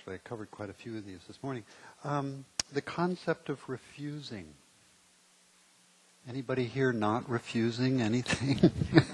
actually. I covered quite a few of these this morning. The concept of refusing. Anybody here not refusing anything?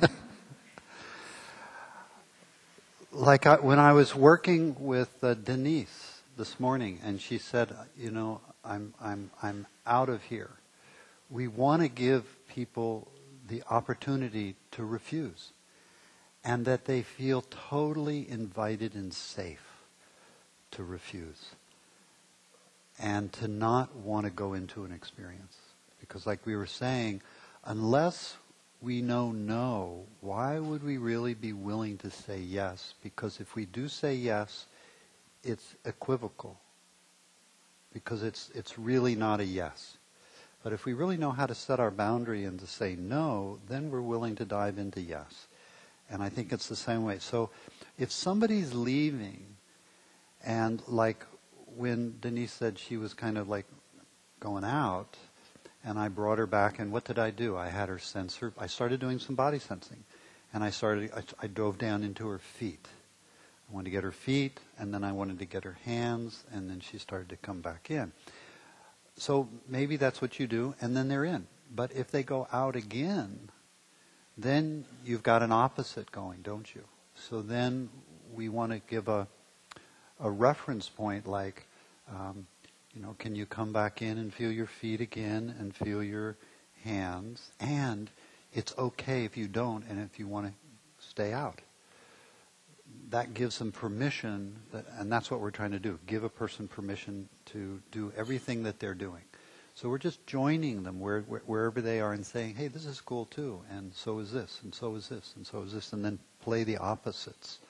When I was working with Denise this morning, and she said, I'm out of here. We want to give people the opportunity to refuse, and that they feel totally invited and safe to refuse, and to not want to go into an experience. Because like we were saying, unless we know no, why would we really be willing to say yes? Because if we do say yes, it's equivocal. Because it's really not a yes. But if we really know how to set our boundary and to say no, then we're willing to dive into yes. And I think it's the same way. So if somebody's leaving, and like when Denise said she was kind of like going out, and I brought her back, and what did I do? I had her sense her. I started doing some body sensing, and I dove down into her feet. I wanted to get her feet, and then I wanted to get her hands, and then she started to come back in. So maybe that's what you do, and then they're in. But if they go out again, then you've got an opposite going, don't you? So then we want to give a reference point like, can you come back in and feel your feet again and feel your hands? And it's okay if you don't and if you want to stay out. That gives them permission, and that's what we're trying to do. Give a person permission to do everything that they're doing. So we're just joining them wherever they are and saying, hey, this is cool too, and so is this, and so is this, and so is this, and then play the opposites.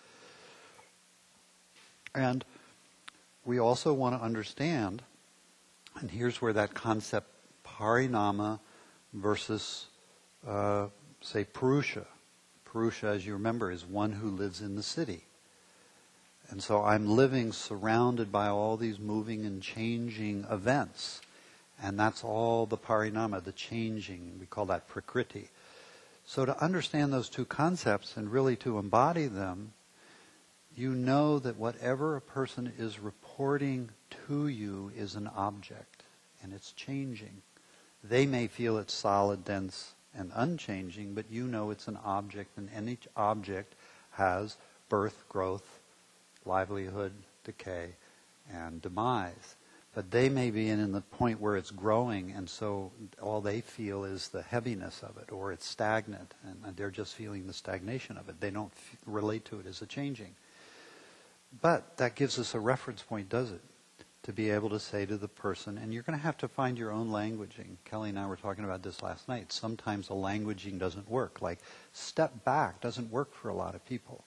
And we also want to understand, and here's where that concept parinama versus, say, Purusha. Purusha, as you remember, is one who lives in the city. And so I'm living surrounded by all these moving and changing events. And that's all the parinama, the changing. We call that prakriti. So to understand those two concepts and really to embody them, you know that whatever a person is reporting to you is an object, and it's changing. They may feel it's solid, dense, and unchanging, but you know it's an object, and each object has birth, growth, livelihood, decay, and demise. But they may be in the point where it's growing, and so all they feel is the heaviness of it, or it's stagnant, and they're just feeling the stagnation of it. They don't relate to it as a changing. But that gives us a reference point, does it? To be able to say to the person, and you're going to have to find your own languaging. Kelly and I were talking about this last night. Sometimes the languaging doesn't work. Like, step back doesn't work for a lot of people.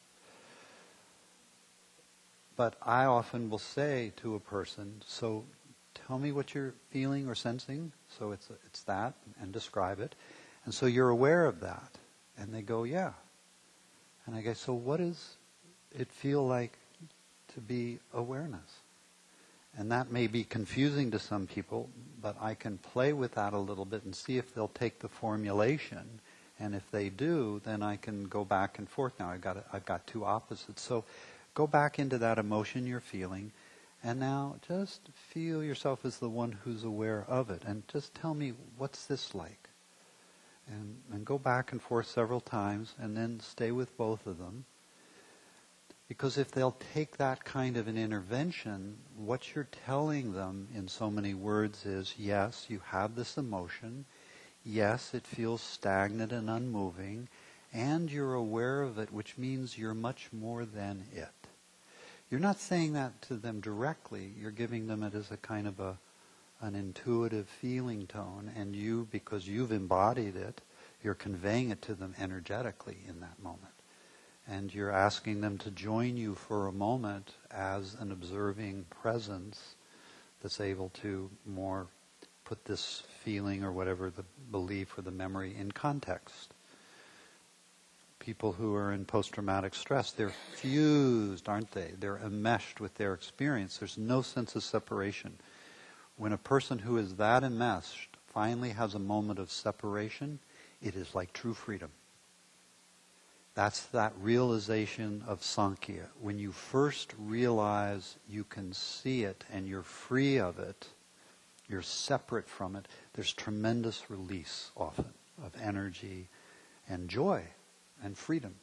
But I often will say to a person, so tell me what you're feeling or sensing. So it's that, and describe it. And so you're aware of that. And they go, yeah. And I go, so what does it feel like to be awareness? And that may be confusing to some people, but I can play with that a little bit and see if they'll take the formulation. And if they do, then I can go back and forth. Now I've got two opposites. So go back into that emotion you're feeling, and now just feel yourself as the one who's aware of it. And just tell me, what's this like? And go back and forth several times, and then stay with both of them. Because if they'll take that kind of an intervention, what you're telling them in so many words is, yes, you have this emotion. Yes, it feels stagnant and unmoving. And you're aware of it, which means you're much more than it. You're not saying that to them directly. You're giving them it as a kind of an intuitive feeling tone. And you, because you've embodied it, you're conveying it to them energetically in that moment. And you're asking them to join you for a moment as an observing presence that's able to more put this feeling or whatever, the belief or the memory, in context. People who are in post-traumatic stress, they're fused, aren't they? They're enmeshed with their experience. There's no sense of separation. When a person who is that enmeshed finally has a moment of separation, it is like true freedom. That's that realization of Sankhya. When you first realize you can see it and you're free of it, you're separate from it, there's tremendous release often of energy and joy and freedom.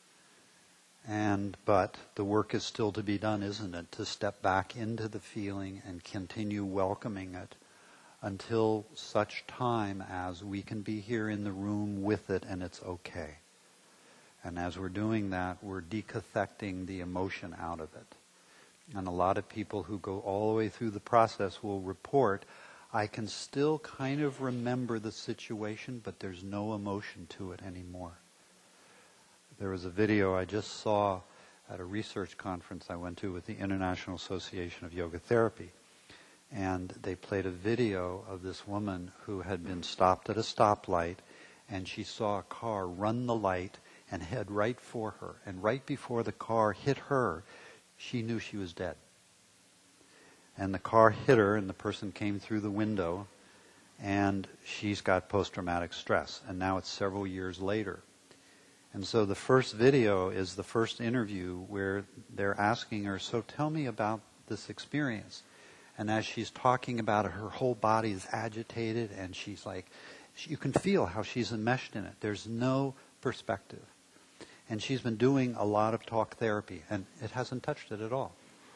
But the work is still to be done, isn't it? To step back into the feeling and continue welcoming it until such time as we can be here in the room with it and it's okay. And as we're doing that, we're decathecting the emotion out of it. And a lot of people who go all the way through the process will report, I can still kind of remember the situation, but there's no emotion to it anymore. There was a video I just saw at a research conference I went to with the International Association of Yoga Therapy. And they played a video of this woman who had been stopped at a stoplight, and she saw a car run the light and head right for her. And right before the car hit her, she knew she was dead. And the car hit her, and the person came through the window, and she's got post-traumatic stress. And now it's several years later. And so the first video is the first interview where they're asking her, so tell me about this experience. And as she's talking about it, her whole body is agitated, and she's like, you can feel how she's enmeshed in it. There's no perspective. And she's been doing a lot of talk therapy, and it hasn't touched it at all.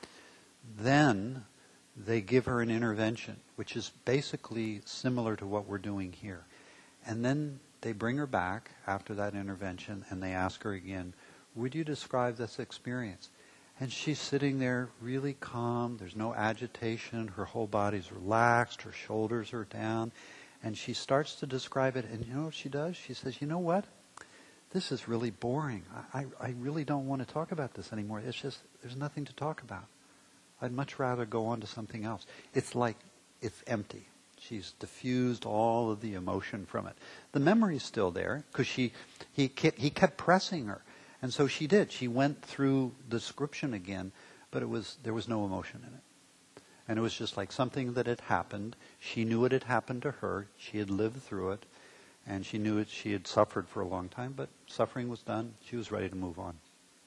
Then they give her an intervention, which is basically similar to what we're doing here. And then they bring her back after that intervention, and they ask her again, would you describe this experience? And she's sitting there really calm. There's no agitation. Her whole body's relaxed. Her shoulders are down. And she starts to describe it, and you know what she does? She says, you know what? This is really boring. I really don't want to talk about this anymore. It's just, there's nothing to talk about. I'd much rather go on to something else. It's like, it's empty. She's diffused all of the emotion from it. The memory's still there, because he kept pressing her. And so she did. She went through the description again, but there was no emotion in it. And it was just like something that had happened. She knew it had happened to her. She had lived through it. And she knew it. She had suffered for a long time, but suffering was done. She was ready to move on.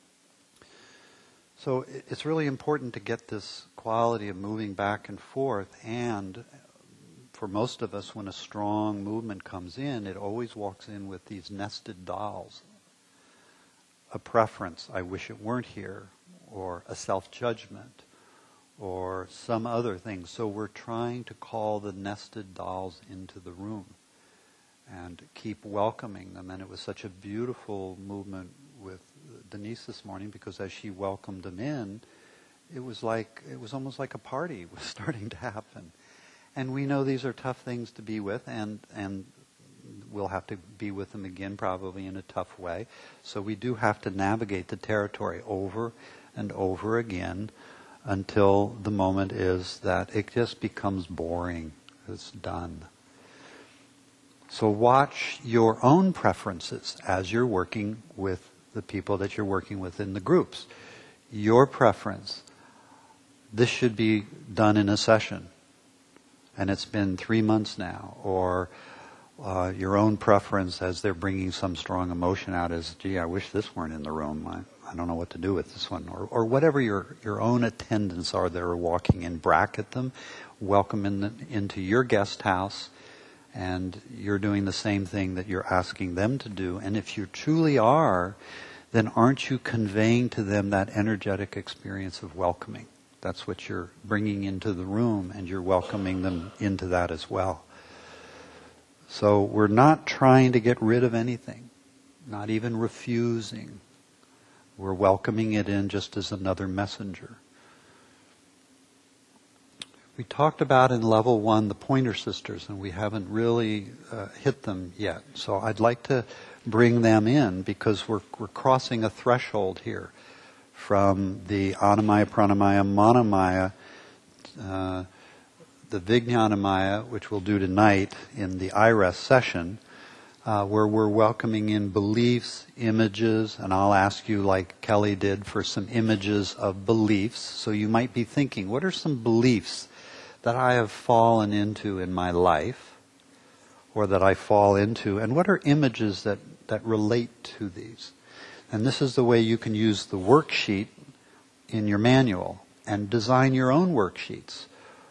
So it's really important to get this quality of moving back and forth. And for most of us, when a strong movement comes in, it always walks in with these nested dolls. A preference, I wish it weren't here, or a self-judgment, or some other thing. So we're trying to call the nested dolls into the room and keep welcoming them. And it was such a beautiful movement with Denise this morning, because as she welcomed them in, it was almost like a party was starting to happen. And we know these are tough things to be with, and we'll have to be with them again probably in a tough way. So we do have to navigate the territory over and over again until the moment is that it just becomes boring. It's done. So watch your own preferences as you're working with the people that you're working with in the groups. Your preference. This should be done in a session. And it's been 3 months now. Or your own preference as they're bringing some strong emotion out is, gee, I wish this weren't in the room. I don't know what to do with this one. Or whatever your own attendants are that are walking in, bracket them, welcome into your guest house, and you're doing the same thing that you're asking them to do. And if you truly are, then aren't you conveying to them that energetic experience of welcoming? That's what you're bringing into the room, and you're welcoming them into that as well. So we're not trying to get rid of anything, not even refusing. We're welcoming it in just as another messenger. We talked about in level 1 the Pointer Sisters, and we haven't really hit them yet. So I'd like to bring them in, because we're crossing a threshold here from the Annamaya, Pranamaya, Manomaya, the Vijnanamaya, which we'll do tonight in the IRES session, where we're welcoming in beliefs, images, and I'll ask you, like Kelly did, for some images of beliefs. So you might be thinking, what are some beliefs that I have fallen into in my life, or that I fall into, and what are images that relate to these? And this is the way you can use the worksheet in your manual and design your own worksheets.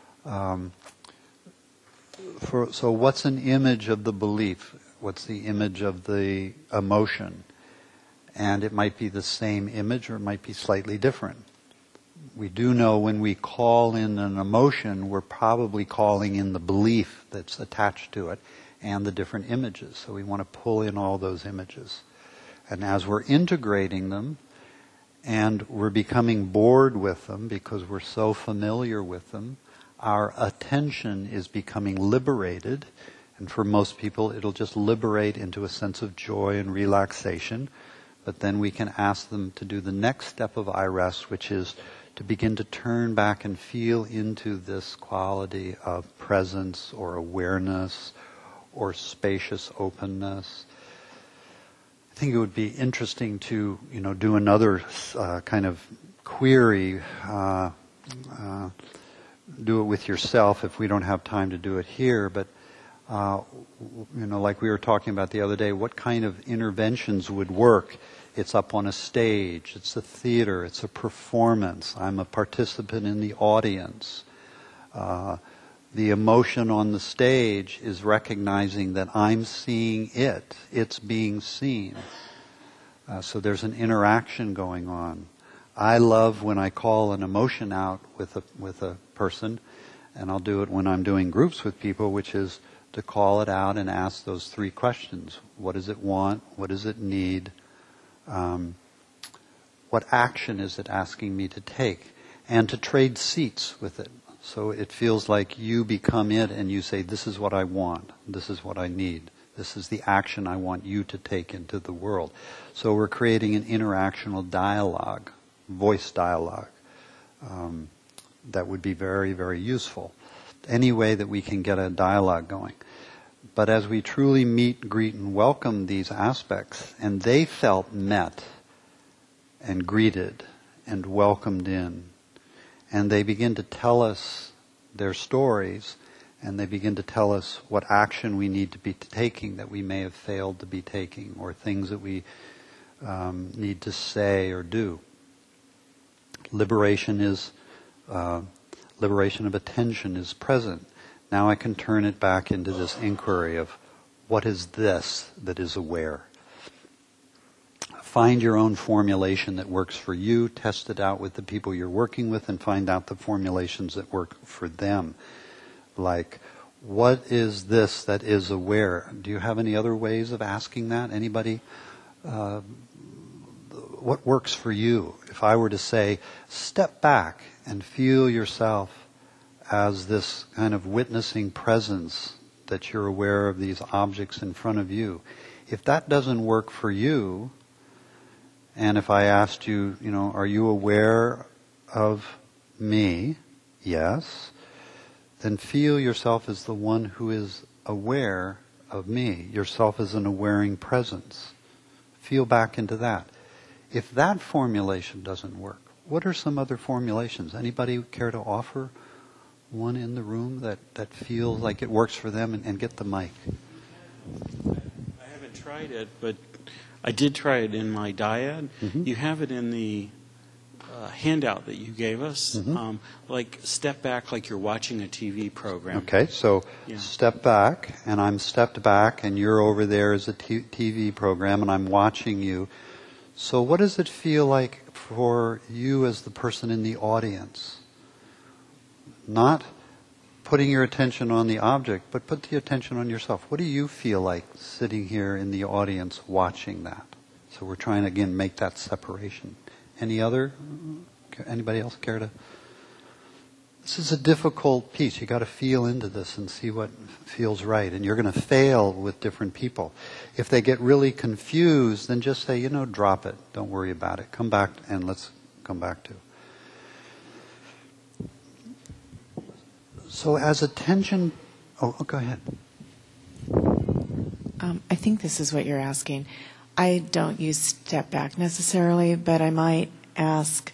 So what's an image of the belief? What's the image of the emotion? And it might be the same image or it might be slightly different. We do know when we call in an emotion, we're probably calling in the belief that's attached to it and the different images. So we want to pull in all those images. And as we're integrating them and we're becoming bored with them because we're so familiar with them, our attention is becoming liberated. And for most people, it'll just liberate into a sense of joy and relaxation. But then we can ask them to do the next step of iRest, which is to begin to turn back and feel into this quality of presence or awareness or spacious openness. I think it would be interesting to, do another kind of query. Do it with yourself if we don't have time to do it here. But like we were talking about the other day, what kind of interventions would work? It's up on a stage, it's a theater, it's a performance. I'm a participant in the audience. The emotion on the stage is recognizing that I'm seeing it. It's being seen. So there's an interaction going on. I love when I call an emotion out with a person, and I'll do it when I'm doing groups with people, which is to call it out and ask those 3 questions. What does it want? What does it need? What action is it asking me to take? And to trade seats with it. So it feels like you become it and you say, this is what I want. This is what I need. This is the action I want you to take into the world. So we're creating an interactional dialogue, voice dialogue, that would be very, very useful. Any way that we can get a dialogue going. But as we truly meet, greet, and welcome these aspects, and they felt met and greeted and welcomed in, and they begin to tell us their stories, and they begin to tell us what action we need to be taking that we may have failed to be taking, or things that we need to say or do. Liberation of attention is present. Now I can turn it back into this inquiry of what is this that is aware. Find your own formulation that works for you, test it out with the people you're working with, and find out the formulations that work for them. Like, what is this that is aware? Do you have any other ways of asking that? Anybody? What works for you? If I were to say, step back and feel yourself as this kind of witnessing presence that you're aware of these objects in front of you. If that doesn't work for you, and if I asked you, are you aware of me? Yes. Then feel yourself as the one who is aware of me. Yourself as an awareing presence. Feel back into that. If that formulation doesn't work, what are some other formulations? Anybody care to offer one in the room that feels like it works for them, and get the mic? I haven't tried it, but I did try it in my dyad. Mm-hmm. You have it in the handout that you gave us, mm-hmm. Like step back like you're watching a TV program. Okay, so step back, and I'm stepped back, and you're over there as a TV program, and I'm watching you. So what does it feel like for you as the person in the audience? Not putting your attention on the object, but put the attention on yourself. What do you feel like sitting here in the audience watching that? So we're trying to, again, make that separation. Anybody else care to? This is a difficult piece. You got to feel into this and see what feels right. And you're going to fail with different people. If they get really confused, then just say, drop it. Don't worry about it. Come back and let's come back to. So as attention... go ahead. I think this is what you're asking. I don't use step back necessarily, but I might ask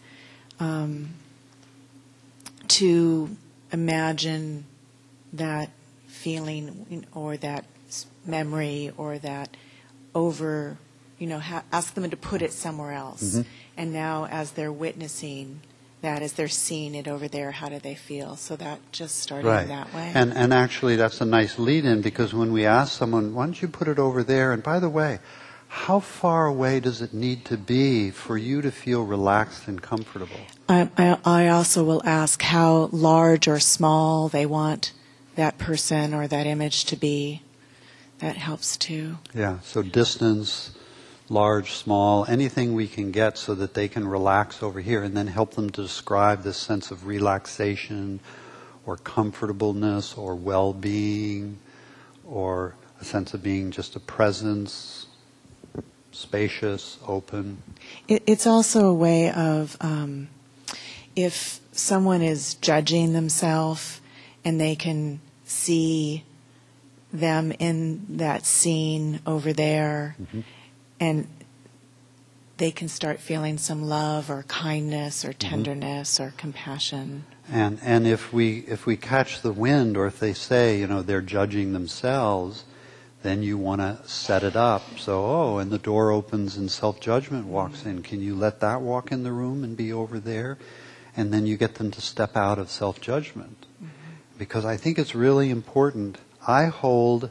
to imagine that feeling or that memory or that over ask them to put it somewhere else. And now as they're witnessing that, as they're seeing it over there, how do they feel? So that just started in that way. And actually that's a nice lead-in, because when we ask someone, why don't you put it over there? And by the way, how far away does it need to be for you to feel relaxed and comfortable? I also will ask how large or small they want that person or that image to be. That helps too. Yeah, so distance, large, small, anything we can get so that they can relax over here, and then help them to describe this sense of relaxation or comfortableness or well-being or a sense of being just a presence, spacious, open. It's also a way of, if someone is judging themselves and they can see them in that scene over there, and they can start feeling some love or kindness or tenderness or compassion. And if we catch the wind, or if they say, they're judging themselves, then you want to set it up. So, and the door opens and self-judgment walks in. Can you let that walk in the room and be over there? And then you get them to step out of self-judgment. Because I think it's really important. I hold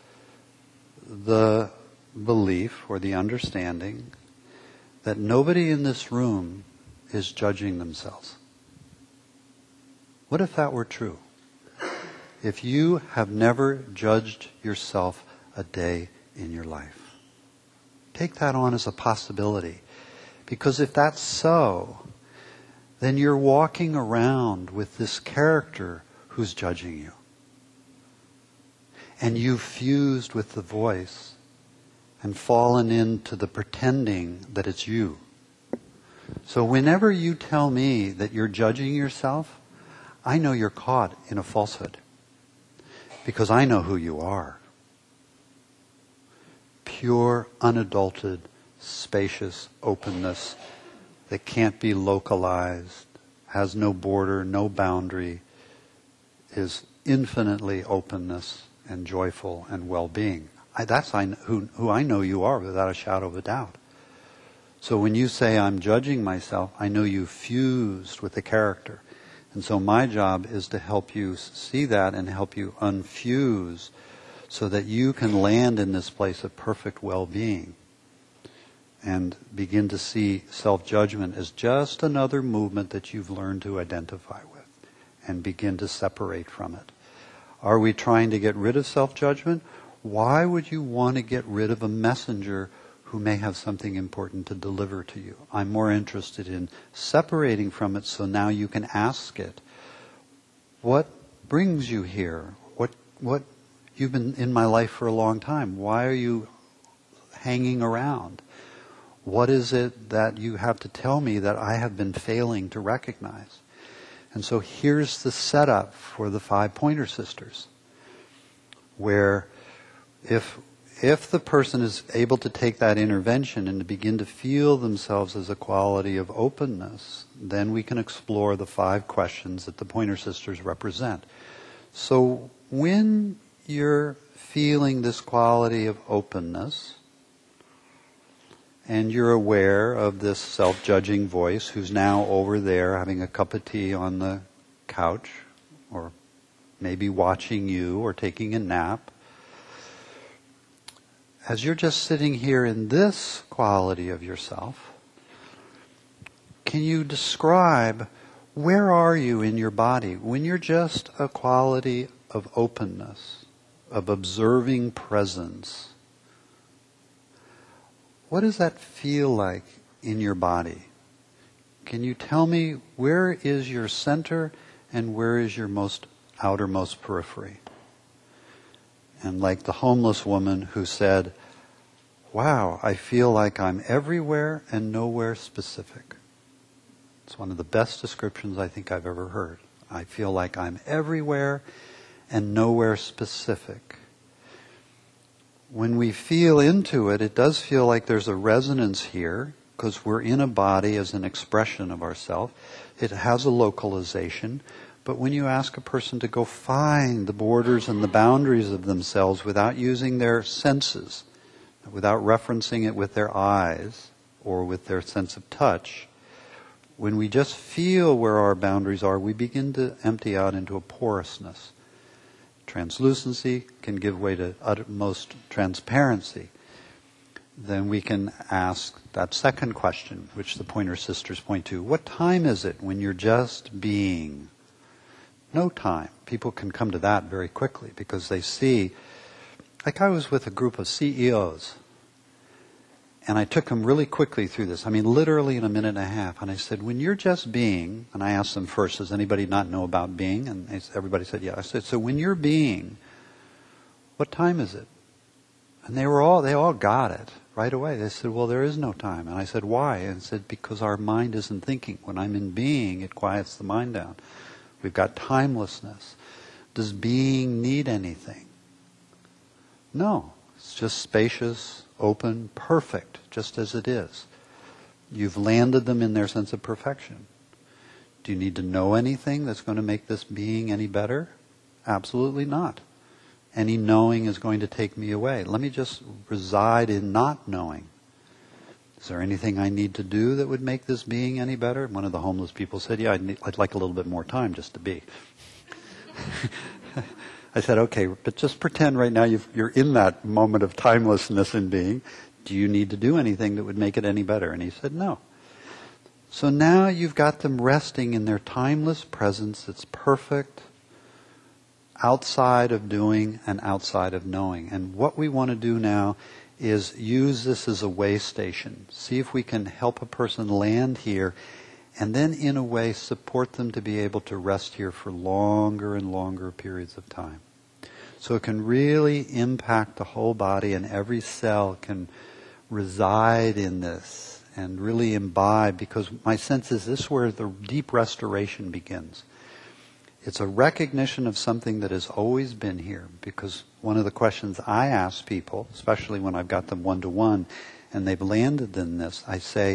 the belief or the understanding that nobody in this room is judging themselves. What if that were true? If you have never judged yourself a day in your life, take that on as a possibility. Because if that's so, then you're walking around with this character who's judging you. And you've fused with the voice and fallen into the pretending that it's you. So whenever you tell me that you're judging yourself, I know you're caught in a falsehood. Because I know who you are. Pure, unadulterated, spacious openness that can't be localized, has no border, no boundary, is infinitely openness and joyful and well-being. That's who I know you are, without a shadow of a doubt. So when you say I'm judging myself, I know you fused with the character. And so my job is to help you see that and help you unfuse so that you can land in this place of perfect well-being and begin to see self-judgment as just another movement that you've learned to identify with and begin to separate from it. Are we trying to get rid of self-judgment? Why would you want to get rid of a messenger who may have something important to deliver to you? I'm more interested in separating from it so now you can ask it, what brings you here? What you've been in my life for a long time. Why are you hanging around? What is it that you have to tell me that I have been failing to recognize? And so here's the setup for the 5 Pointer Sisters, where if the person is able to take that intervention and to begin to feel themselves as a quality of openness, then we can explore the 5 questions that the Pointer Sisters represent. So when you're feeling this quality of openness, and you're aware of this self-judging voice who's now over there having a cup of tea on the couch, or maybe watching you or taking a nap, as you're just sitting here in this quality of yourself, can you describe where are you in your body when you're just a quality of openness, of observing presence? What does that feel like in your body? Can you tell me where is your center and where is your most outermost periphery? And like the homeless woman who said, wow, I feel like I'm everywhere and nowhere specific. It's one of the best descriptions I think I've ever heard. I feel like I'm everywhere and nowhere specific. When we feel into it, it does feel like there's a resonance here, because we're in a body as an expression of ourself. It has a localization. But when you ask a person to go find the borders and the boundaries of themselves without using their senses, without referencing it with their eyes or with their sense of touch, when we just feel where our boundaries are, we begin to empty out into a porousness. Translucency can give way to utmost transparency. Then we can ask that second question, which the Pointer Sisters point to. What time is it when you're just being? No time. People can come to that very quickly because they see, like I was with a group of CEOs, and I took them really quickly through this. I mean, literally in a minute and a half. And I said, when you're just being, and I asked them first, does anybody not know about being? And everybody said, yeah. I said, so when you're being, what time is it? And they all got it right away. They said, well, there is no time. And I said, why? And I said, because our mind isn't thinking. When I'm in being, it quiets the mind down. We've got timelessness. Does being need anything? No. It's just spacious, open, perfect, just as it is. You've landed them in their sense of perfection. Do you need to know anything that's going to make this being any better? Absolutely not. Any knowing is going to take me away. Let me just reside in not knowing. Is there anything I need to do that would make this being any better? One of the homeless people said, yeah, I'd like a little bit more time just to be. I said, okay, but just pretend right now you're in that moment of timelessness in being. Do you need to do anything that would make it any better? And he said, no. So now you've got them resting in their timeless presence. It's perfect, outside of doing and outside of knowing. And what we want to do now is use this as a way station. See if we can help a person land here, and then in a way support them to be able to rest here for longer and longer periods of time. So it can really impact the whole body, and every cell can reside in this and really imbibe, because my sense is this is where the deep restoration begins. It's a recognition of something that has always been here, because one of the questions I ask people, especially when I've got them one-to-one and they've landed in this, I say,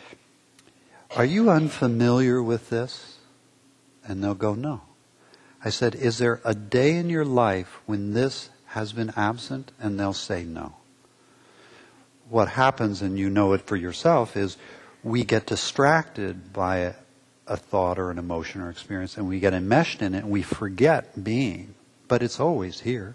are you unfamiliar with this? And they'll go, no. I said, is there a day in your life when this has been absent? And they'll say no. What happens, and you know it for yourself, is we get distracted by a thought or an emotion or experience, and we get enmeshed in it, and we forget being. But it's always here.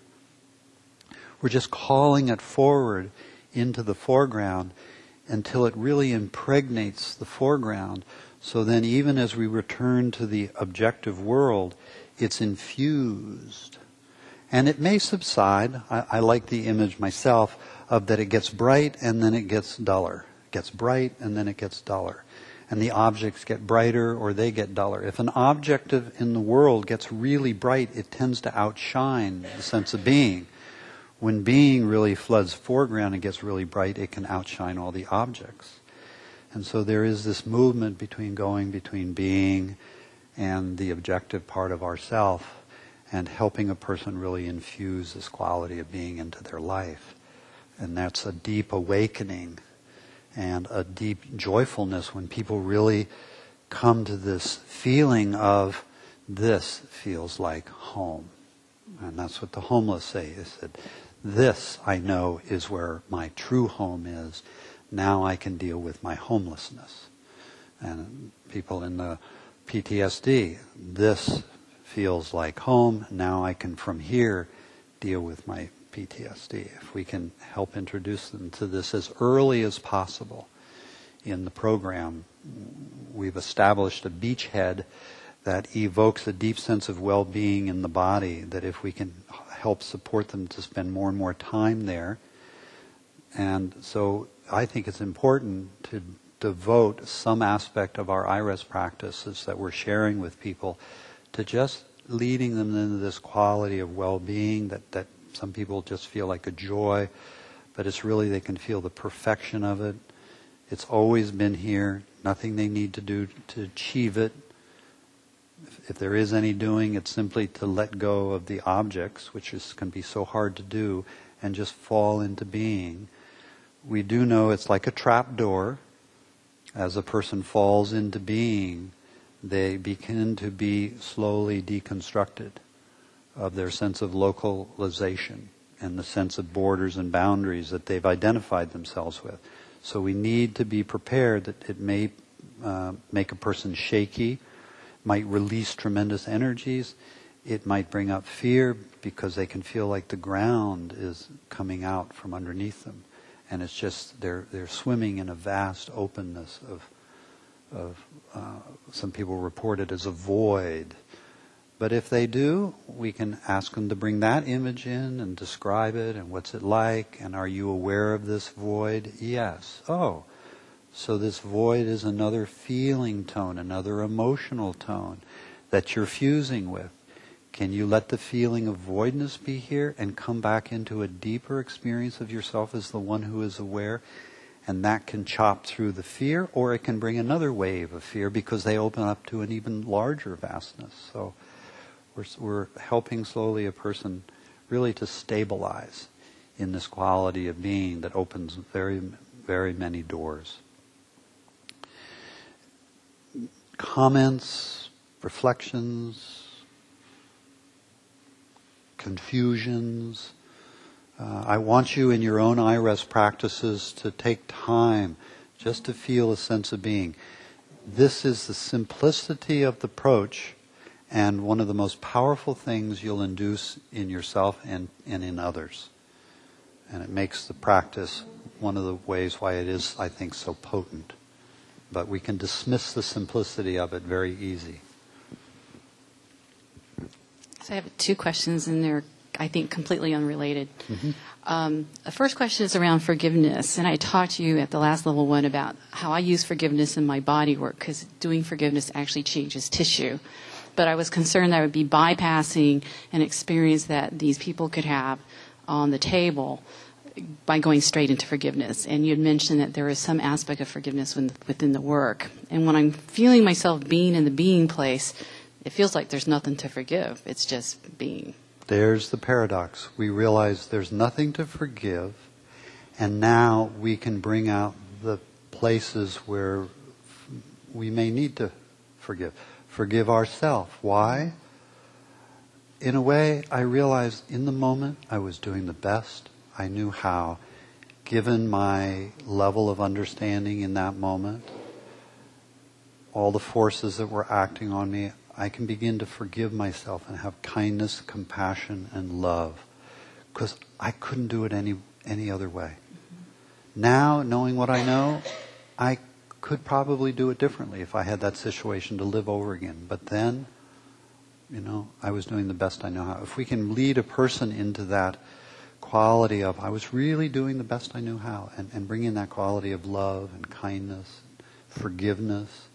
We're just calling it forward into the foreground until it really impregnates the foreground. So then even as we return to the objective world, it's infused. And it may subside. I like the image myself of that it gets bright and then it gets duller. It gets bright and then it gets duller. And the objects get brighter or they get duller. If an object in the world gets really bright, it tends to outshine the sense of being. When being really floods foreground and gets really bright, it can outshine all the objects. And so there is this movement between being and the objective part of ourself, and helping a person really infuse this quality of being into their life. And that's a deep awakening and a deep joyfulness when people really come to this feeling of this feels like home. And that's what the homeless say, is that this, I know, is where my true home is. Now I can deal with my homelessness. And people in the PTSD, this feels like home. Now I can, from here, deal with my PTSD. If we can help introduce them to this as early as possible in the program, we've established a beachhead that evokes a deep sense of well-being in the body, that if we can help support them to spend more and more time there. And so I think it's important to devote some aspect of our IRES practices that we're sharing with people to just leading them into this quality of well-being that some people just feel like a joy, but it's really they can feel the perfection of it. It's always been here, nothing they need to do to achieve it. If there is any doing, it's simply to let go of the objects, which can be so hard to do, and just fall into being. We do know it's like a trap door. As a person falls into being, they begin to be slowly deconstructed of their sense of localization. and the sense of borders and boundaries that they've identified themselves with. So we need to be prepared that it may make a person shaky, might release tremendous energies. It might bring up fear because they can feel like the ground is coming out from underneath them. And it's just, they're swimming in a vast openness of some people report it as a void. But if they do, we can ask them to bring that image in and describe it, and what's it like, and are you aware of this void? Yes. Oh, so this void is another feeling tone, another emotional tone that you're fusing with. Can you let the feeling of voidness be here and come back into a deeper experience of yourself as the one who is aware? And that can chop through the fear, or it can bring another wave of fear because they open up to an even larger vastness. So we're helping slowly a person really to stabilize in this quality of being that opens very, very many doors. Comments, reflections, confusions. I want you in your own IRES practices to take time just to feel a sense of being. This is the simplicity of the approach, and one of the most powerful things you'll induce in yourself and in others. And it makes the practice one of the ways why it is, I think, so potent. But we can dismiss the simplicity of it very easy. So I have two questions, and they're, I think, completely unrelated. Mm-hmm. The first question is around forgiveness, and I talked to you at the last level one about how I use forgiveness in my body work, because doing forgiveness actually changes tissue. But I was concerned that I would be bypassing an experience that these people could have on the table by going straight into forgiveness. And you had mentioned that there is some aspect of forgiveness within the work. And when I'm feeling myself being in the being place, it feels like there's nothing to forgive. It's just being. There's the paradox. We realize there's nothing to forgive, and now we can bring out the places where we may need to forgive. Forgive ourselves. Why? In a way, I realized in the moment I was doing the best I knew how, given my level of understanding in that moment, all the forces that were acting on me. I can begin to forgive myself and have kindness, compassion, and love, because I couldn't do it any other way. Mm-hmm. Now, knowing what I know, I could probably do it differently if I had that situation to live over again. But then, I was doing the best I know how. If we can lead a person into that quality of, I was really doing the best I knew how, and bring in that quality of love and kindness, forgiveness,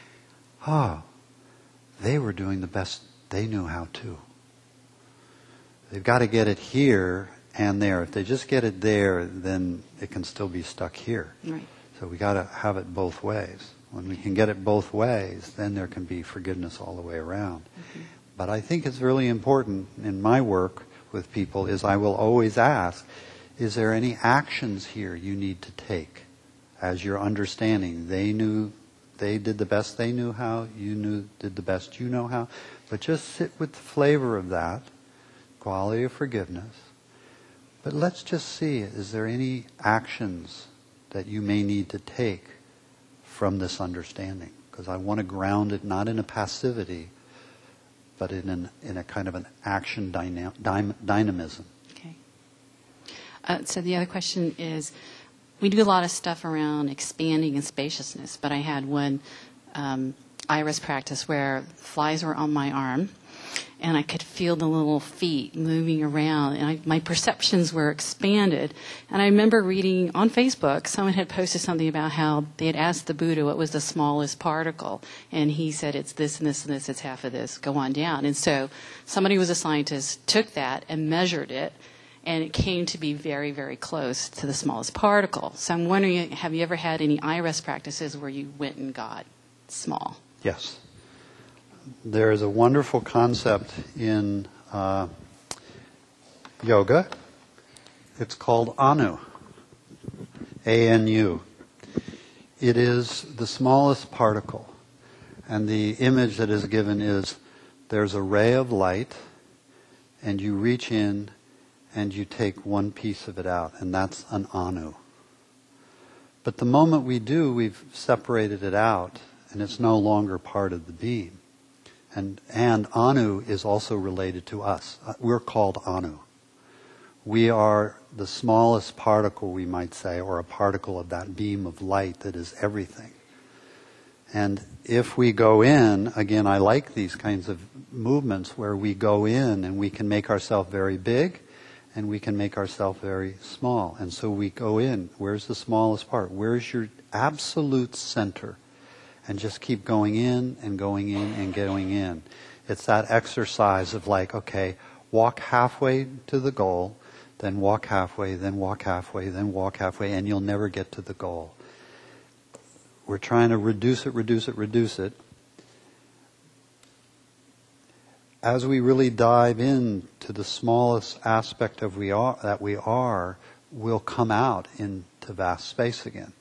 they were doing the best they knew how too. They've got to get it here and there. If they just get it there, then it can still be stuck here. Right. So we got to have it both ways. When we can get it both ways, then there can be forgiveness all the way around. Mm-hmm. But I think it's really important in my work with people is I will always ask, is there any actions here you need to take as your understanding? They did the best they knew how, did the best you know how. But just sit with the flavor of that, quality of forgiveness. But let's just see, is there any actions that you may need to take from this understanding? Because I want to ground it not in a passivity, but in a kind of an action dynamism. Okay. So the other question is, we do a lot of stuff around expanding and spaciousness, but I had one iris practice where flies were on my arm, and I could feel the little feet moving around, and my perceptions were expanded. And I remember reading on Facebook, someone had posted something about how they had asked the Buddha what was the smallest particle, and he said, it's this and this and this, it's half of this, go on down. And so somebody who was a scientist took that and measured it, and it came to be very, very close to the smallest particle. So I'm wondering, have you ever had any IRES practices where you went and got small? Yes. There is a wonderful concept in yoga. It's called Anu. A-N-U. It is the smallest particle. And the image that is given is there's a ray of light, and you reach in and you take one piece of it out, and that's an anu. But the moment we do, we've separated it out, and it's no longer part of the beam. And anu is also related to us. We're called anu. We are the smallest particle, we might say, or a particle of that beam of light that is everything. And if we go in, again, I like these kinds of movements where we go in and we can make ourselves very big and we can make ourselves very small. And so we go in. Where's the smallest part? Where's your absolute center? And just keep going in and going in and going in. It's that exercise of like, okay, walk halfway to the goal, then walk halfway, then walk halfway, then walk halfway, and you'll never get to the goal. We're trying to reduce it, reduce it, reduce it. As we really dive into the smallest aspect of that we are, we'll come out into vast space again.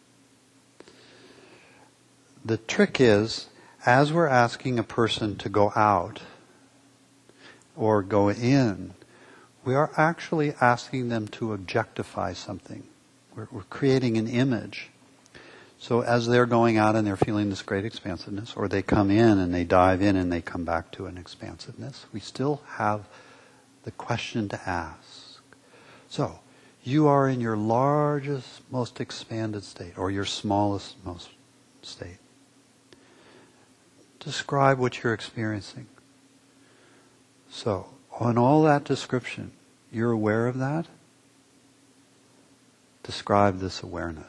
The trick is, as we're asking a person to go out or go in, we are actually asking them to objectify something. We're creating an image. So as they're going out and they're feeling this great expansiveness, or they come in and they dive in and they come back to an expansiveness, we still have the question to ask. So, you are in your largest, most expanded state, or your smallest, most state. Describe what you're experiencing. So, on all that description, you're aware of that? Describe this awareness.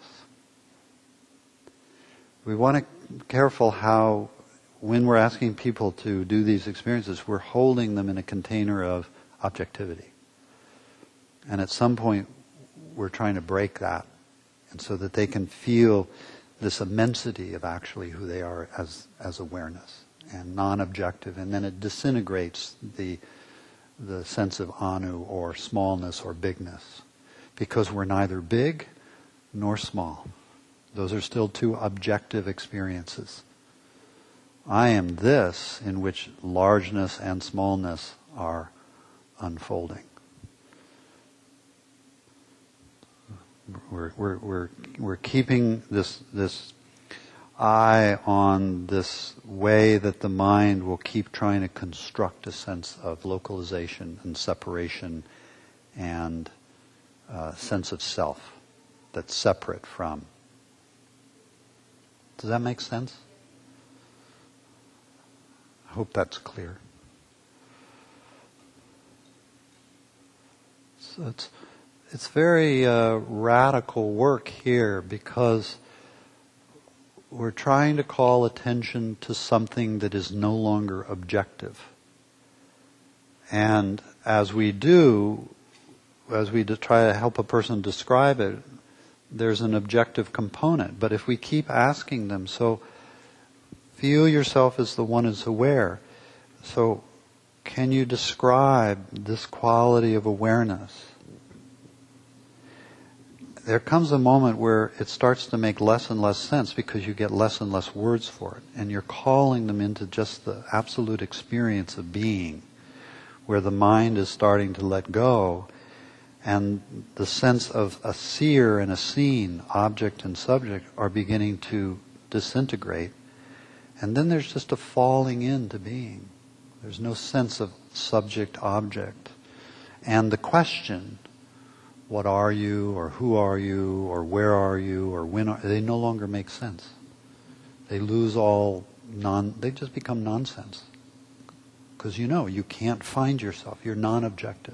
We want to be careful how, when we're asking people to do these experiences, we're holding them in a container of objectivity. And at some point, we're trying to break that, and so that they can feel this immensity of actually who they are as awareness and non-objective, and then it disintegrates the sense of anu or smallness or bigness, because we're neither big nor small. Those are still two objective experiences. I am this in which largeness and smallness are unfolding. We're keeping this eye on this way that the mind will keep trying to construct a sense of localization and separation and sense of self that's separate from. Does that make sense? I hope that's clear. So it's very radical work here, because we're trying to call attention to something that is no longer objective. And as we try to help a person describe it, there's an objective component. But if we keep asking them, so feel yourself as the one who's aware. So can you describe this quality of awareness? There comes a moment where it starts to make less and less sense, because you get less and less words for it. And you're calling them into just the absolute experience of being, where the mind is starting to let go. And the sense of a seer and a seen, object and subject, are beginning to disintegrate. And then there's just a falling into being. There's no sense of subject-object. And the question, what are you, or who are you, or where are you, or when are, they no longer make sense. They lose all they just become nonsense. Because you can't find yourself. You're non-objective.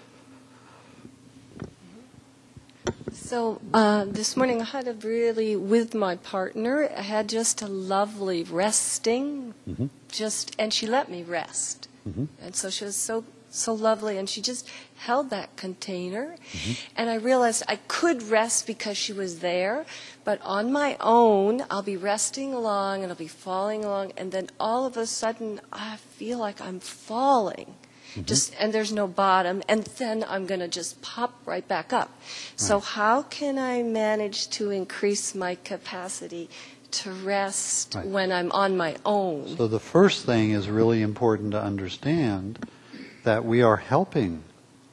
So this morning I had with my partner, I had just a lovely resting, and she let me rest. Mm-hmm. And so she was so lovely, and she just held that container. Mm-hmm. And I realized I could rest because she was there, but on my own, I'll be resting along and I'll be falling along, and then all of a sudden I feel like I'm falling. Mm-hmm. And there's no bottom, and then I'm going to just pop right back up. Right. So how can I manage to increase my capacity to rest when I'm on my own? So the first thing is really important to understand, that we are helping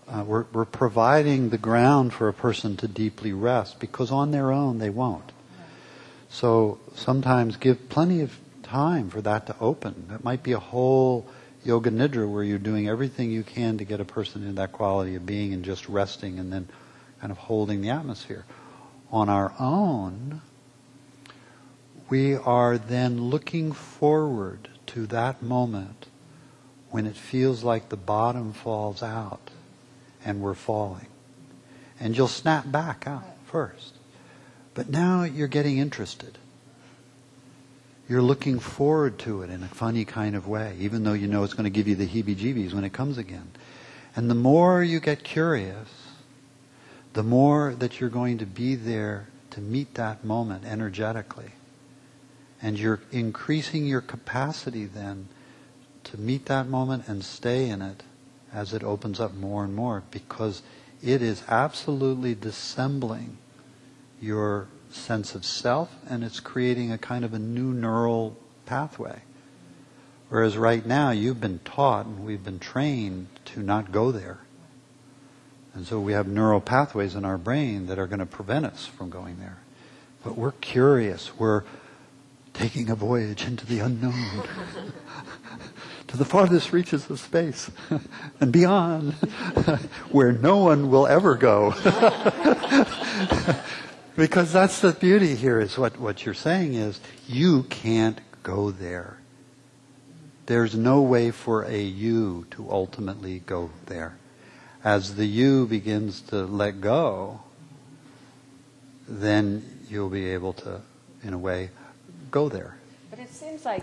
We're providing the ground for a person to deeply rest, because on their own they won't. So sometimes give plenty of time for that to open. It might be a whole yoga nidra where you're doing everything you can to get a person in that quality of being and just resting and then kind of holding the atmosphere. On our own, we are then looking forward to that moment when it feels like the bottom falls out and we're falling. And you'll snap back out first. But now you're getting interested. You're looking forward to it in a funny kind of way, even though you know it's going to give you the heebie-jeebies when it comes again. And the more you get curious, the more that you're going to be there to meet that moment energetically. And you're increasing your capacity then to meet that moment and stay in it as it opens up more and more, because it is absolutely dissembling your sense of self, and it's creating a kind of a new neural pathway. Whereas right now you've been taught and we've been trained to not go there. And so we have neural pathways in our brain that are going to prevent us from going there. But we're curious. We're taking a voyage into the unknown. To the farthest reaches of space and beyond, where no one will ever go. Because that's the beauty here, is what you're saying is, you can't go there. There's no way for a you to ultimately go there. As the you begins to let go, then you'll be able to, in a way, go there. But it seems like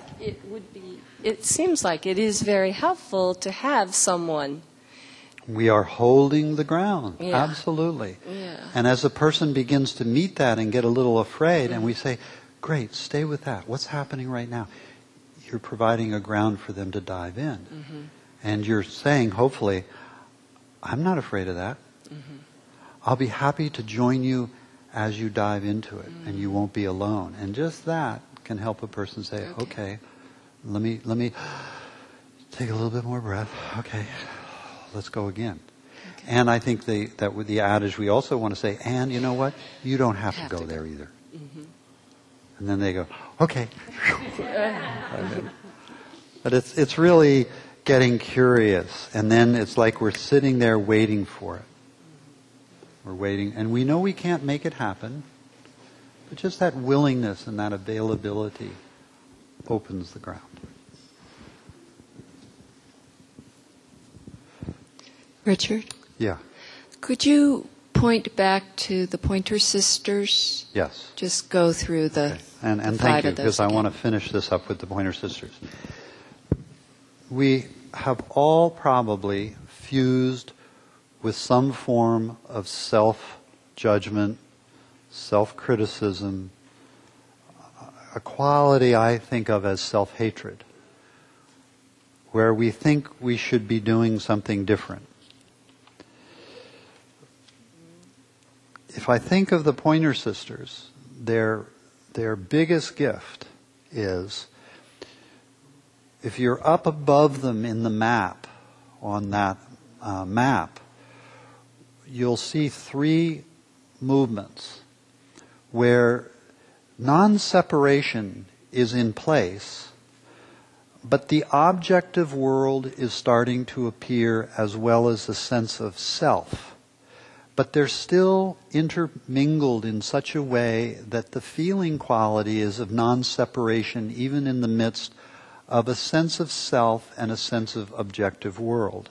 it is very helpful to have someone. We are holding the ground, Yeah. absolutely. Yeah. And as a person begins to meet that and get a little afraid, and we say, great, stay with that. What's happening right now? You're providing a ground for them to dive in. Mm-hmm. And you're saying, hopefully, I'm not afraid of that. Mm-hmm. I'll be happy to join you as you dive into it, and you won't be alone. And just that can help a person say, okay, let me take a little bit more breath. Okay, let's go again. Okay. And I think that with the adage, we also want to say, and you know what? You don't have to go there either. Mm-hmm. And then they go, okay. But it's really getting curious. And then it's like we're sitting there waiting for it. We're waiting. And we know we can't make it happen. But just that willingness and that availability opens the ground. Richard? Yeah. Could you point back to the Pointer Sisters? Yes. Just go through the Okay. And the thank you, of those because I again. want to finish this up with the Pointer Sisters. We have all probably fused with some form of self-judgment, self-criticism, a quality I think of as self-hatred, where we think we should be doing something different. If I think of the Pointer Sisters, their biggest gift is, if you're up above them in the map, on that map, you'll see 3 movements where non-separation is in place, but the objective world is starting to appear, as well as the sense of self. But they're still intermingled in such a way that the feeling quality is of non-separation, even in the midst of a sense of self and a sense of objective world.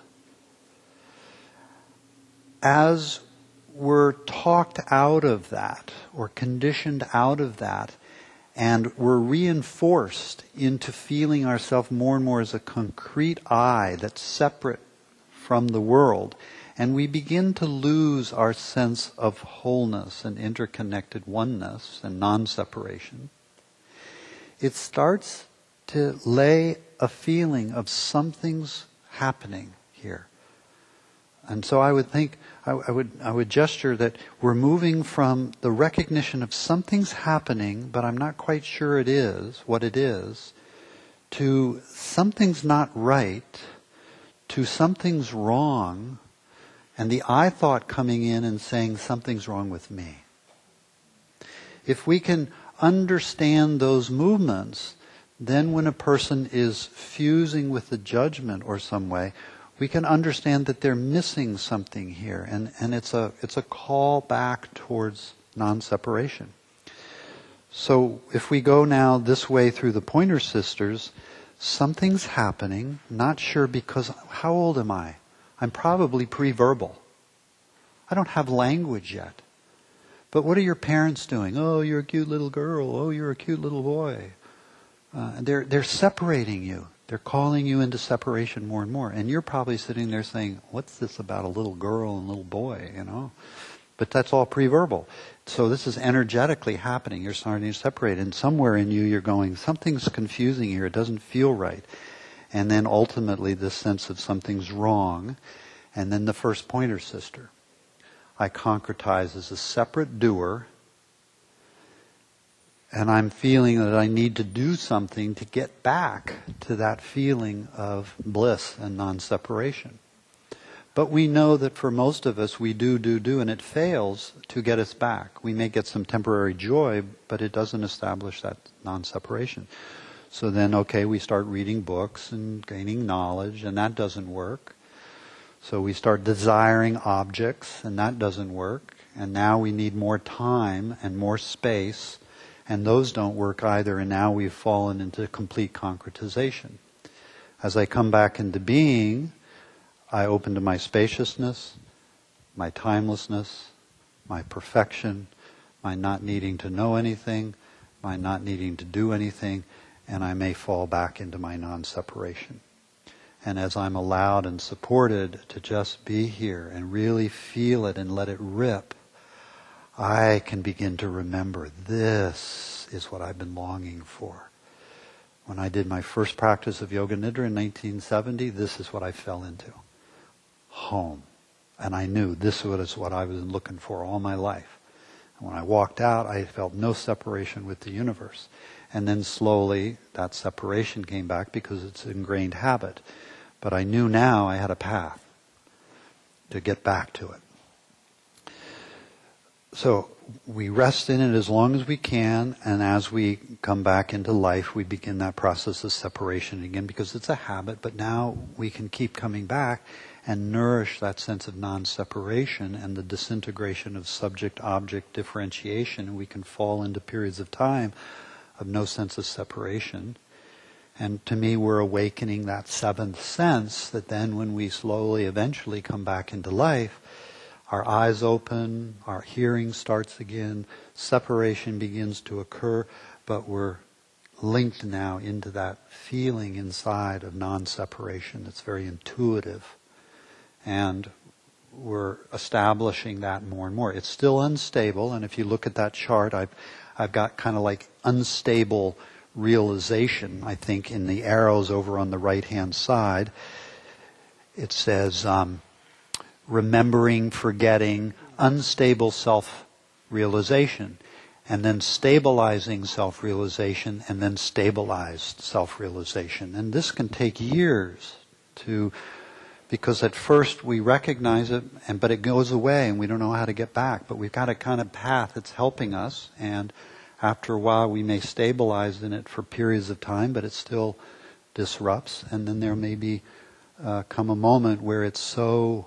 As we're talked out of that, or conditioned out of that, and we're reinforced into feeling ourselves more and more as a concrete I that's separate from the world, and we begin to lose our sense of wholeness and interconnected oneness and non-separation, it starts to lay a feeling of something's happening here. And so I would think, I would gesture that we're moving from the recognition of something's happening, but I'm not quite sure what it is, to something's not right, to something's wrong, and the I thought coming in and saying something's wrong with me. If we can understand those movements, then when a person is fusing with the judgment or some way, we can understand that they're missing something here, and it's a call back towards non-separation. So if we go now this way through the Pointer Sisters, something's happening, not sure because, how old am I? I'm probably pre-verbal. I don't have language yet. But what are your parents doing? Oh, you're a cute little girl. Oh, you're a cute little boy. They're separating you. They're calling you into separation more and more. And you're probably sitting there saying, what's this about a little girl and little boy, you know? But that's all pre-verbal. So this is energetically happening. You're starting to separate. And somewhere in you, you're going, something's confusing here. It doesn't feel right. And then ultimately, this sense of something's wrong. And then the first Pointer Sister. I concretize as a separate doer. And I'm feeling that I need to do something to get back to that feeling of bliss and non-separation. But we know that for most of us, we do, and it fails to get us back. We may get some temporary joy, but it doesn't establish that non-separation. So then, okay, we start reading books and gaining knowledge, and that doesn't work. So we start desiring objects, and that doesn't work. And now we need more time and more space, and those don't work either, and now we've fallen into complete concretization. As I come back into being, I open to my spaciousness, my timelessness, my perfection, my not needing to know anything, my not needing to do anything, and I may fall back into my non-separation. And as I'm allowed and supported to just be here and really feel it and let it rip, I can begin to remember this is what I've been longing for. When I did my first practice of Yoga Nidra in 1970, this is what I fell into. Home. And I knew this was what I was looking for all my life. And when I walked out, I felt no separation with the universe. And then slowly, that separation came back because it's an ingrained habit. But I knew now I had a path to get back to it. So we rest in it as long as we can, and as we come back into life, we begin that process of separation again because it's a habit, but now we can keep coming back and nourish that sense of non-separation and the disintegration of subject-object differentiation, and we can fall into periods of time of no sense of separation. And to me, we're awakening that seventh sense that then when we slowly, eventually come back into life, our eyes open, our hearing starts again, separation begins to occur, but we're linked now into that feeling inside of non-separation that's very intuitive. And we're establishing that more and more. It's still unstable, and if you look at that chart, I've got kind of like unstable realization, I think, in the arrows over on the right-hand side. It says, remembering, forgetting, unstable self-realization, and then stabilizing self-realization, and then stabilized self-realization. And this can take years because at first we recognize it, but it goes away and we don't know how to get back. But we've got a kind of path that's helping us, and after a while we may stabilize in it for periods of time, but it still disrupts. And then there may be come a moment where it's so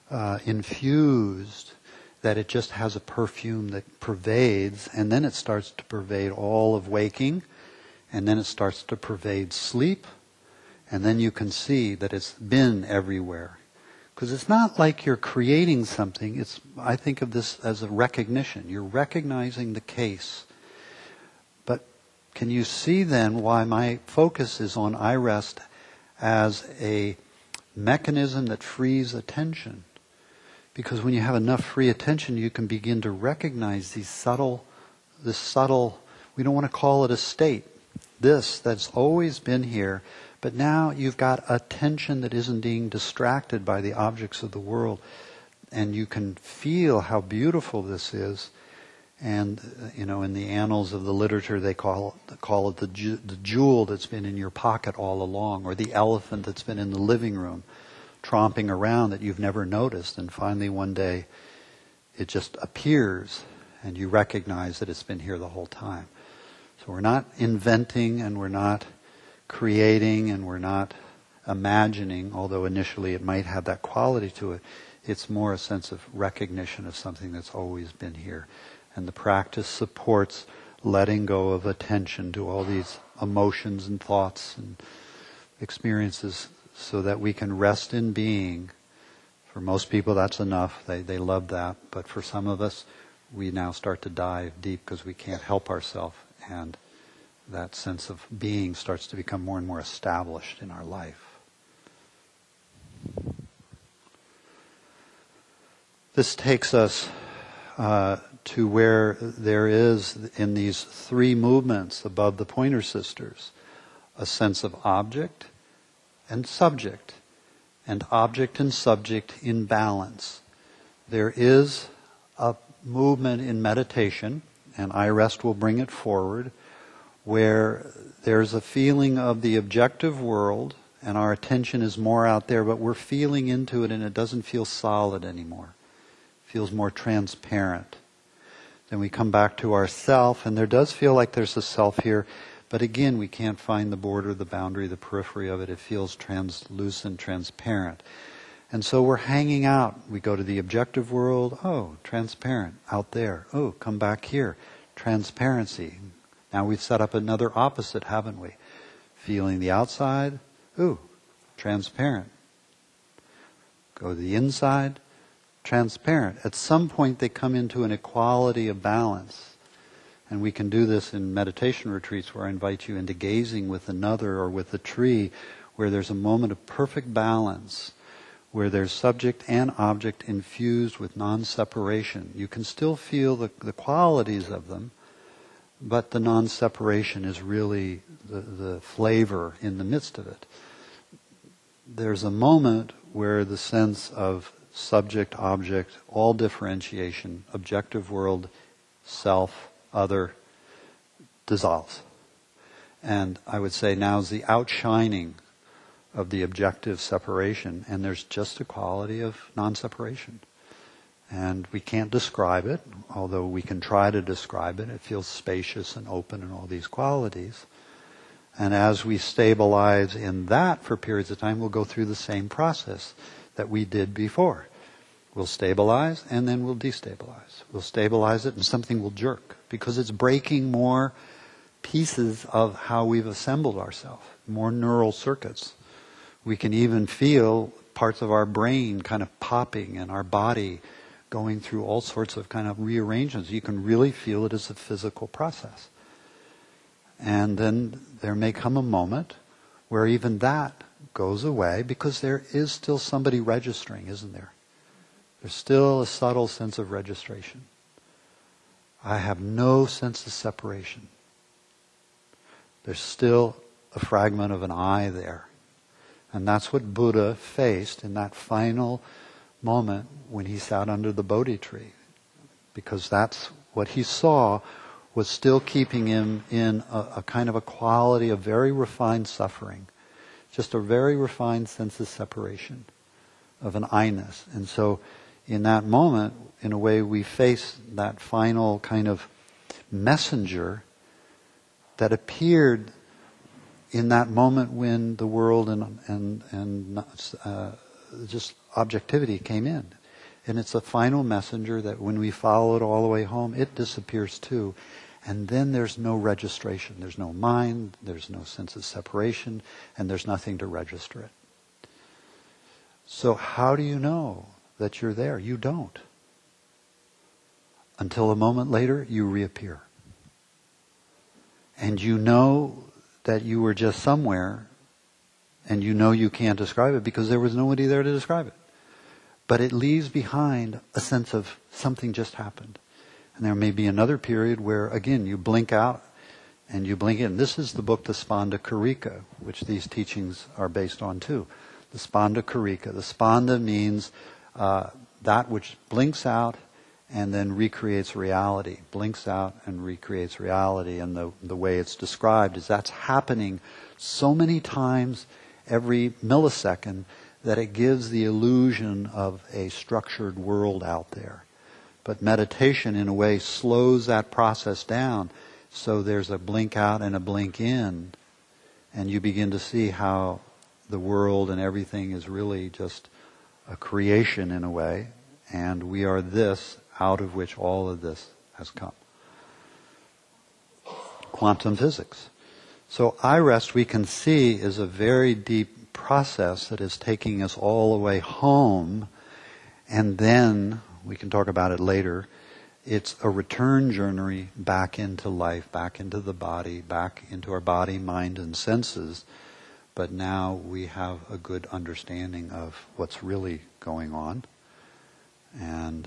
infused that it just has a perfume that pervades, and then it starts to pervade all of waking, and then it starts to pervade sleep, and then you can see that it's been everywhere. Because it's not like you're creating something, I think of this as a recognition. You're recognizing the case. But can you see then why my focus is on iRest as a mechanism that frees attention? Because when you have enough free attention, you can begin to recognize this subtle, we don't want to call it a state, that's always been here, but now you've got attention that isn't being distracted by the objects of the world, and you can feel how beautiful this is. And, in the annals of the literature, they call it the jewel that's been in your pocket all along, or the elephant that's been in the living room. tromping around that you've never noticed, and finally one day it just appears and you recognize that it's been here the whole time. So we're not inventing and we're not creating and we're not imagining, although initially it might have that quality to it. It's more a sense of recognition of something that's always been here. And the practice supports letting go of attention to all these emotions and thoughts and experiences so that we can rest in being. For most people that's enough. They love that. But for some of us, we now start to dive deep because we can't help ourselves. And that sense of being starts to become more and more established in our life. This takes us to where there is, in these three movements above the Pointer Sisters, a sense of object and subject, and object and subject in balance. There is a movement in meditation, and iRest will bring it forward, where there's a feeling of the objective world, and our attention is more out there, but we're feeling into it and it doesn't feel solid anymore. It feels more transparent. Then we come back to ourself, and there does feel like there's a self here, but again, we can't find the border, the boundary, the periphery of it. It feels translucent, transparent. And so we're hanging out. We go to the objective world. Oh, transparent. Out there. Oh, come back here. Transparency. Now we've set up another opposite, haven't we? Feeling the outside. Ooh, transparent. Go to the inside. Transparent. At some point they come into an equality of balance. And we can do this in meditation retreats where I invite you into gazing with another or with a tree where there's a moment of perfect balance, where there's subject and object infused with non-separation. You can still feel the qualities of them, but the non-separation is really the flavor in the midst of it. There's a moment where the sense of subject, object, all differentiation, objective world, self, other, dissolves. And I would say now is the outshining of the objective separation, and there's just a quality of non-separation. And we can't describe it, although we can try to describe it. It feels spacious and open and all these qualities. And as we stabilize in that for periods of time, we'll go through the same process that we did before. We'll stabilize and then we'll destabilize. We'll stabilize it and something will jerk because it's breaking more pieces of how we've assembled ourselves, more neural circuits. We can even feel parts of our brain kind of popping and our body going through all sorts of kind of rearrangements. You can really feel it as a physical process. And then there may come a moment where even that goes away because there is still somebody registering, isn't there? There's still a subtle sense of registration. I have no sense of separation. There's still a fragment of an I there. And that's what Buddha faced in that final moment when he sat under the Bodhi tree. Because that's what he saw was still keeping him in a kind of a quality of very refined suffering. Just a very refined sense of separation, of an I-ness. And so in that moment, in a way, we face that final kind of messenger that appeared in that moment when the world and just objectivity came in. And it's a final messenger that when we follow it all the way home, it disappears too. And then there's no registration. There's no mind, there's no sense of separation, and there's nothing to register it. So how do you know that you're there? You don't. Until a moment later, you reappear. And you know that you were just somewhere, and you know you can't describe it because there was nobody there to describe it. But it leaves behind a sense of something just happened. And there may be another period where, again, you blink out and you blink in. This is the book, the Spanda Karika, which these teachings are based on too. The Spanda Karika. The Spanda means that which blinks out and then recreates reality. Blinks out and recreates reality. And the way it's described is that's happening so many times every millisecond that it gives the illusion of a structured world out there. But meditation, in a way, slows that process down, so there's a blink out and a blink in, and you begin to see how the world and everything is really just a creation in a way, and we are this out of which all of this has come. Quantum physics. So iRest, we can see, is a very deep process that is taking us all the way home, and then, we can talk about it later, it's a return journey back into life, back into the body, back into our body, mind, and senses. But now we have a good understanding of what's really going on. And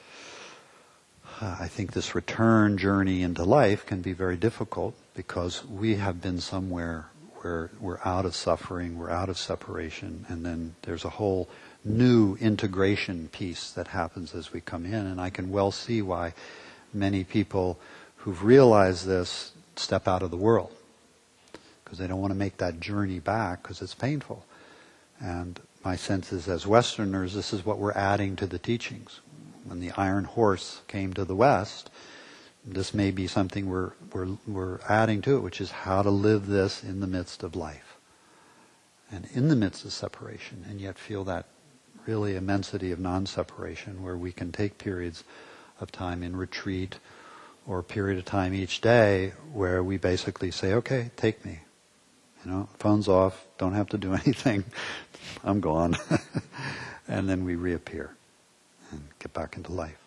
I think this return journey into life can be very difficult because we have been somewhere where we're out of suffering, we're out of separation, and then there's a whole new integration piece that happens as we come in. And I can well see why many people who've realized this step out of the world, because they don't want to make that journey back because it's painful. And my sense is, as Westerners, this is what we're adding to the teachings. When the Iron Horse came to the West, this may be something we're adding to it, which is how to live this in the midst of life and in the midst of separation, and yet feel that really immensity of non-separation, where we can take periods of time in retreat or a period of time each day where we basically say, okay, take me. You know, phone's off, don't have to do anything, I'm gone. And then we reappear and get back into life.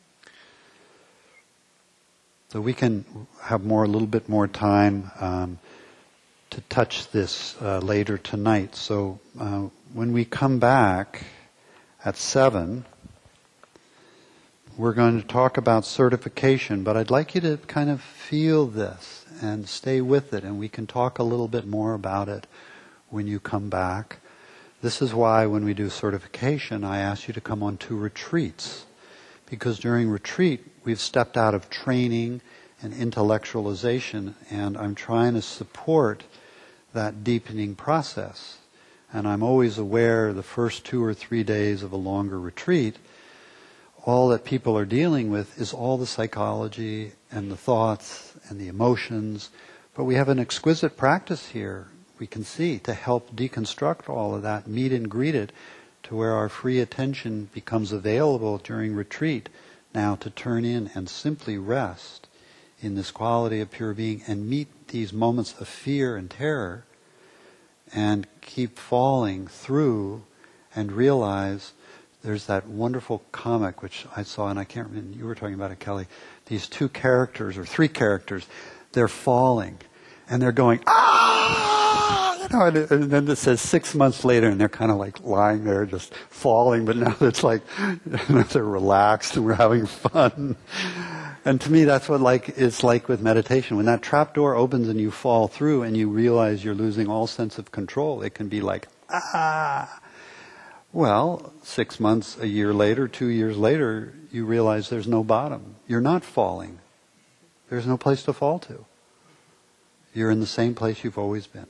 So we can have a little bit more time to touch this later tonight. So when we come back at 7, we're going to talk about certification, but I'd like you to kind of feel this and stay with it, and we can talk a little bit more about it when you come back. This is why when we do certification, I ask you to come on 2 retreats, because during retreat, we've stepped out of training and intellectualization, and I'm trying to support that deepening process. And I'm always aware the first 2 or 3 days of a longer retreat, all that people are dealing with is all the psychology and the thoughts and the emotions. But we have an exquisite practice here, we can see, to help deconstruct all of that, meet and greet it, to where our free attention becomes available during retreat now to turn in and simply rest in this quality of pure being and meet these moments of fear and terror and keep falling through and realize there's that wonderful comic which I saw, and I can't remember, you were talking about it, Kelly, these 2 characters or 3 characters, they're falling and they're going, ah! You know, and then it says 6 months later and they're kind of like lying there just falling, but now it's like they're relaxed and we're having fun. And to me that's what it's like with meditation. When that trap door opens and you fall through and you realize you're losing all sense of control, it can be like, ah! Well, 6 months, a year later, 2 years later, you realize there's no bottom. You're not falling. There's no place to fall to. You're in the same place you've always been.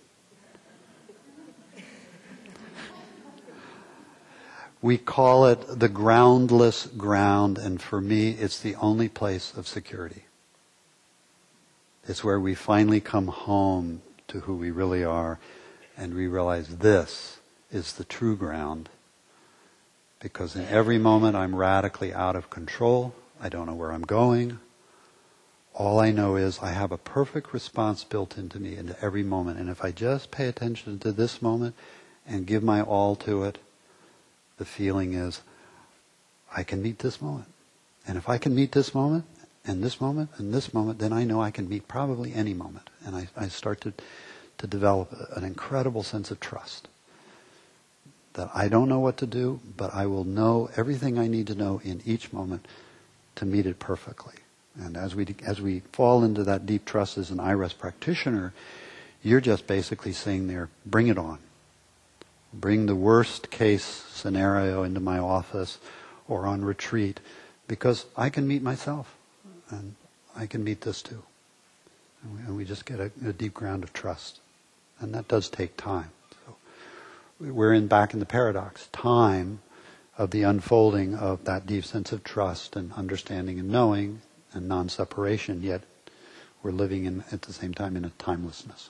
We call it the groundless ground, and for me, it's the only place of security. It's where we finally come home to who we really are, and we realize this is the true ground. Because in every moment I'm radically out of control. I don't know where I'm going. All I know is I have a perfect response built into me into every moment. And if I just pay attention to this moment and give my all to it, the feeling is I can meet this moment. And if I can meet this moment, and this moment, and this moment, then I know I can meet probably any moment. And I start to develop an incredible sense of trust. That I don't know what to do, but I will know everything I need to know in each moment to meet it perfectly. And as we fall into that deep trust as an iRest practitioner, you're just basically saying there, bring it on. Bring the worst case scenario into my office or on retreat, because I can meet myself, and I can meet this too. And we just get a deep ground of trust. And that does take time. we're back in the paradox, time of the unfolding of that deep sense of trust and understanding and knowing and non-separation, yet we're living at the same time in a timelessness.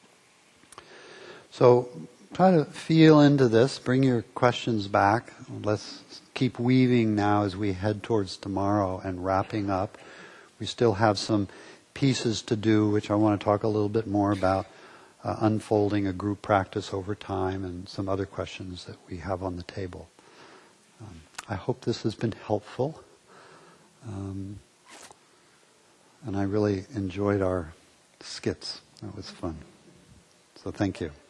So try to feel into this, bring your questions back. Let's keep weaving now as we head towards tomorrow and wrapping up. We still have some pieces to do, which I want to talk a little bit more about, unfolding a group practice over time and some other questions that we have on the table. I hope this has been helpful. And I really enjoyed our skits. That was fun. So thank you.